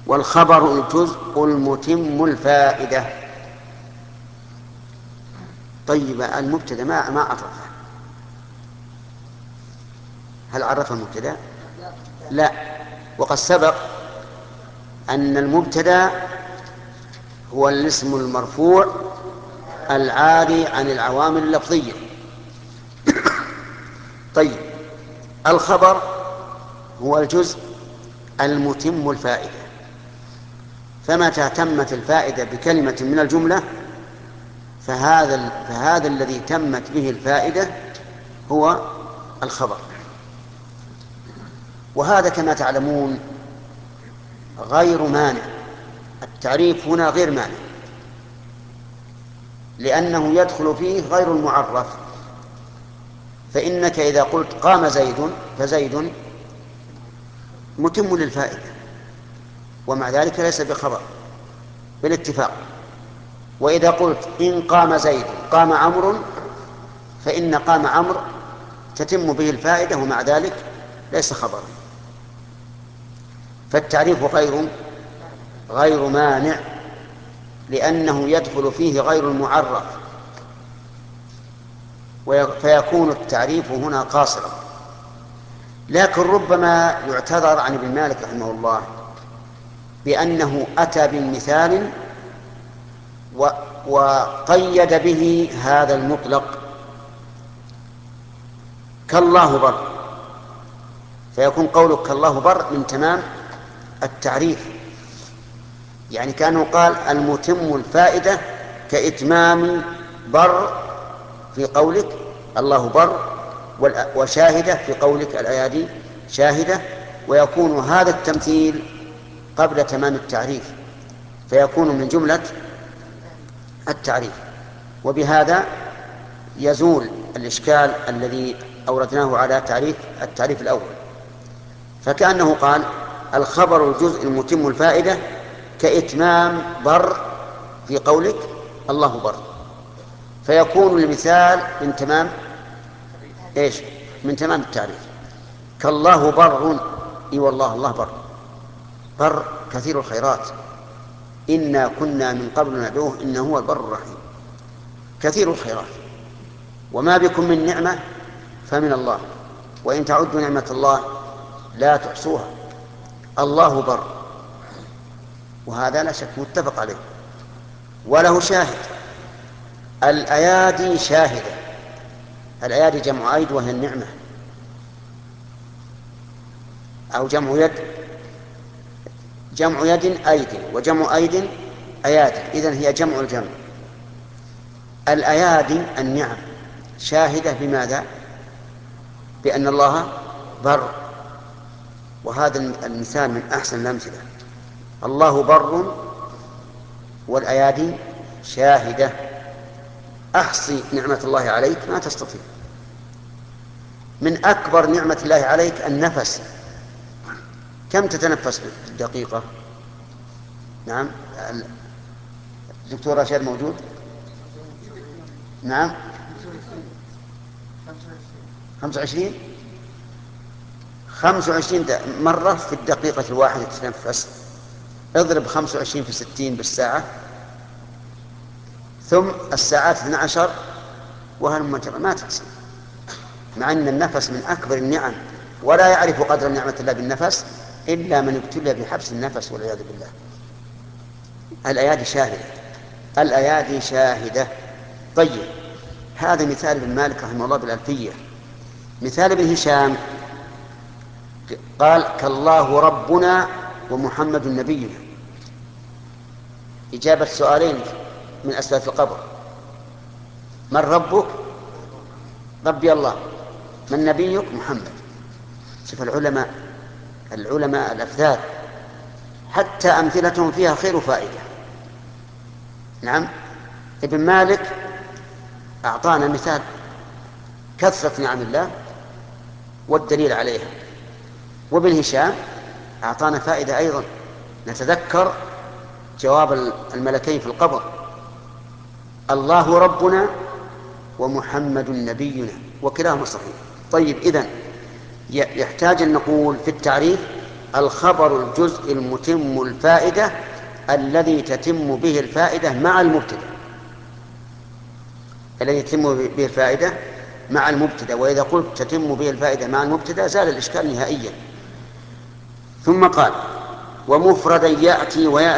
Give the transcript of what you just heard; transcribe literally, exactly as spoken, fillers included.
والخبر الجزء المتم الفائدة. طيب المبتدأ ما ما عرفه، هل عرف المبتدأ؟ لا. وقد سبق أن المبتدأ هو الاسم المرفوع العاري عن العوامل اللفظية. طيب الخبر هو الجزء المتم الفائدة، فمتى تمت الفائدة بكلمة من الجملة فهذا, فهذا الذي تمت به الفائدة هو الخبر. وهذا كما تعلمون غير مانع، التعريف هنا غير مانع، لأنه يدخل فيه غير المعرف. فإنك إذا قلت قام زيد فزيد متم للفائدة، ومع ذلك ليس بخبر بالاتفاق. وإذا قلت إن قام زيد قام عمرو فإن قام عمرو تتم به الفائدة، ومع ذلك ليس خبرا. فالتعريف غير غير مانع، لأنه يدخل فيه غير المعرف، فيكون التعريف هنا قاصرا. لكن ربما يعتذر عن ابن مالك رحمه الله بأنه أتى بمثال وقيد به هذا المطلق كالله بر، فيكون قولك كالله بر من تمام التعريف، يعني كأنه قال المتم الفائدة كإتمام بر في قولك الله بر، وشاهدة في قولك الأيادي شاهدة، ويكون هذا التمثيل قبل تمام التعريف فيكون من جملة التعريف. وبهذا يزول الإشكال الذي أوردناه على تعريف التعريف الأول. فكأنه قال الخبر الجزء المتم الفائدة كإتمام بر في قولك الله بر، فيكون المثال من تمام إيش؟ من تمام التعريف. كالله بر، إي والله الله بر، بر كثير الخيرات، إنا كنا من قبل ندعوه إنه هو البر الرحيم. كثير الخيرات، وما بكم من نعمة فمن الله، وإن تعدوا نعمة الله لا تحصوها. الله بر، وهذا لا شك متفق عليه. وله شاهد، الأيادي شاهدة. الأيادي جمع أيد وهي النعمة، أو جمع يد، جمع يد أيد، وجمع أيد أيادي، إذن هي جمع الجمع. الأيادي النعم شاهدة بماذا؟ بأن الله بر، وهذا المثال من أحسن الأمثلة. الله بر والأيادي شاهدة. أحصي نعمة الله عليك ما تستطيع. من أكبر نعمة الله عليك النفس، كم تتنفس في الدقيقة؟ نعم، الدكتور رشاد موجود؟ نعم، خمسة وعشرين خمسة وعشرين مرة في الدقيقة الواحدة تتنفس. اضرب خمسة وعشرين في ستين بالساعة، ثم الساعات اثنتي عشرة، وهل ما تحصي. مع أن النفس من أكبر النعم، ولا يعرف قدر نعمة الله بالنفس إلا من ابتلي بحبس النفس والعياذ بالله. الأيادي شاهدة، الأيادي شاهدة. طيب هذا مثال ابن مالك رحمه الله بالألفية. مثال ابن هشام قال كالله ربنا ومحمد نبينا، إجابة سؤالين من أسئلة القبر: من ربك؟ ربي الله. من نبيك؟ محمد. شوف العلماء العلماء الأفذاذ حتى أمثلتهم فيها خير وفائدة. نعم، ابن مالك أعطانا مثال كثرة نعم الله والدليل عليها، وابن هشام أعطانا فائدة أيضا، نتذكر جواب الملكين في القبر: الله ربنا ومحمد نبينا، وكلاهما صحيح. طيب إذن يحتاج أن نقول في التعريف الخبر الجزء المتم الفائدة الذي تتم به الفائدة مع المبتدأ، الذي تتم به الفائدة مع المبتدأ. وإذا قلت تتم به الفائدة مع المبتدأ زال الإشكال نهائيا. ثم قال: ومفردا يأتي ويأتي